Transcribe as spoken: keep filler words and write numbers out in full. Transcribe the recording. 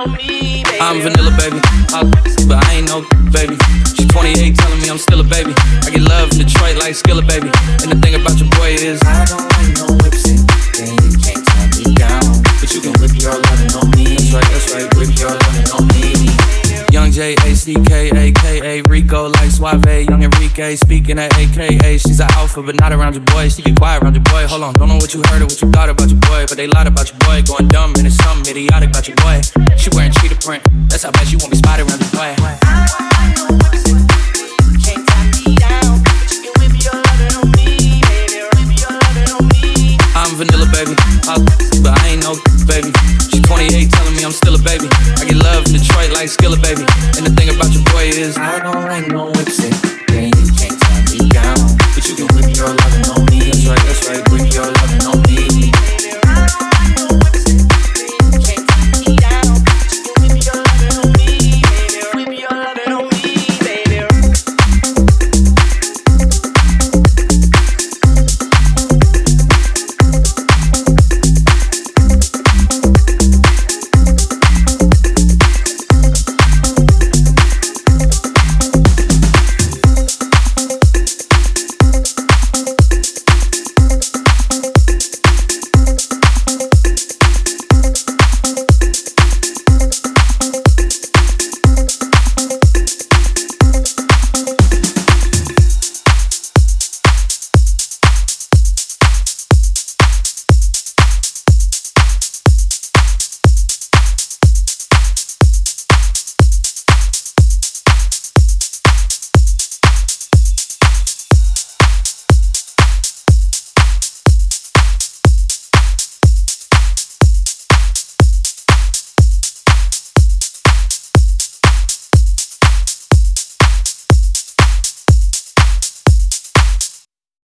on me, baby. I'm vanilla, baby, I, but I ain't no baby. She twenty-eight telling me I'm still a baby. I get love in Detroit like Skillet, baby. And the thing about your boy is I don't like no whips and then you can't turn me down. But you can whip your lovin' on me. That's right, that's right, whip your lovin' on me. Young J A C K A K A Rico like Suave, Young Enrique speaking at A K A. She's an alpha but not around your boy. She get quiet around your boy. Hold on, don't know what you heard or what you thought about your boy, but they lied about your boy. Going dumb and it's something idiotic about your boy. She wearing cheetah print, that's how bad she won't be spotted around your boy. Can't tie me down, but you can whip your lovin' on me, baby. Whip your lovin' on me. I'm vanilla, baby, I